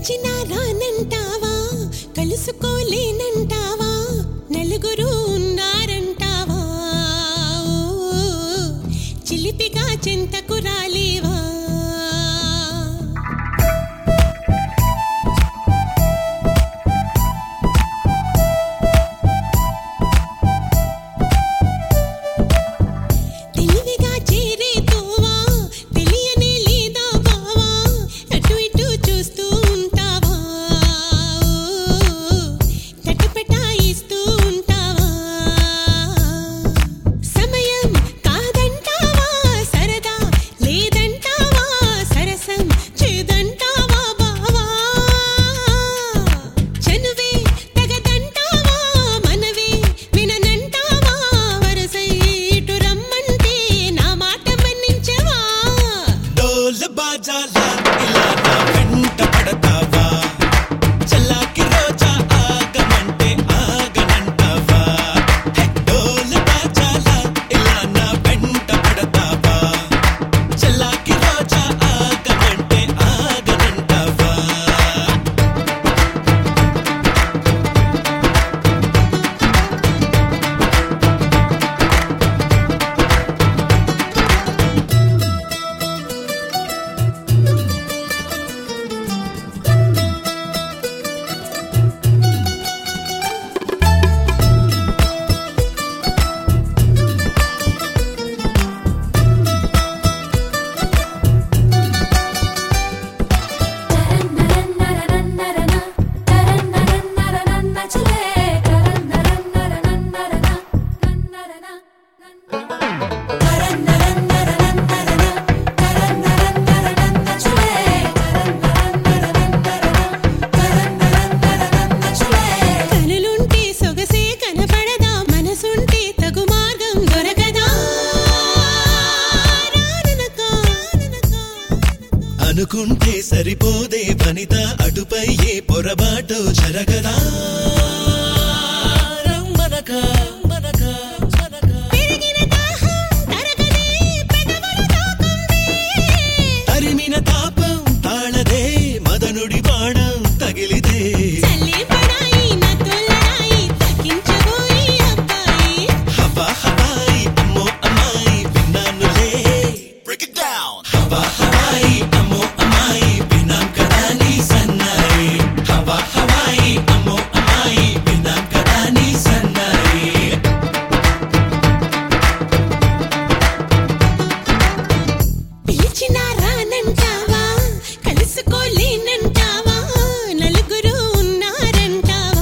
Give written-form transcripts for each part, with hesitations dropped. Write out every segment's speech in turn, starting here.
పిలిచినా రానంటావా, కలుసుకోలేనంటావా, నలుగురు ఉన్నారంటావా, చిలిపిగా చెంతకు రాలేవా. అనుకుంటే సరిపోదే వనిత, అటుపై ఏ పొరబాటో జరగదా. తరిమిన తాపం తాళదే, మదనుడి బాణం తగిలిదే. హవా హవాయి అమ్మో అమ్మాయి విన్నానులే. హవా హవాయి అమ్మో అమ్మాయి విన్నాం కదా నీ సన్నాయి. హవా హవాయి అమ్మో అమ్మాయి విన్నాం కదా నీ సన్నాయి. పిలిచినా రానంటావా, కలుసుకోలేనంటావా, నలుగురు ఉన్నారంటావా,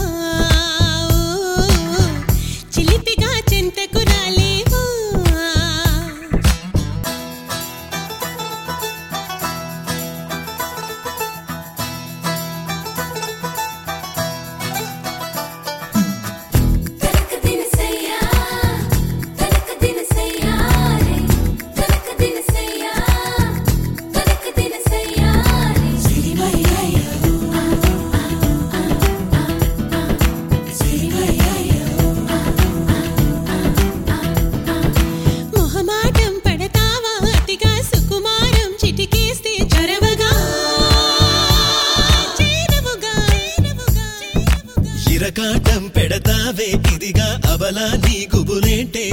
చిలిపిగా చెంతకు రాలేవా. మొహమాటం పడతావా, అతిగా సుకుమారం చిటికేస్తే చొరవగా చేరవుగా. ఇరకాటం పెడతావే ఇదిగా అబలా నీ గుబులేంటే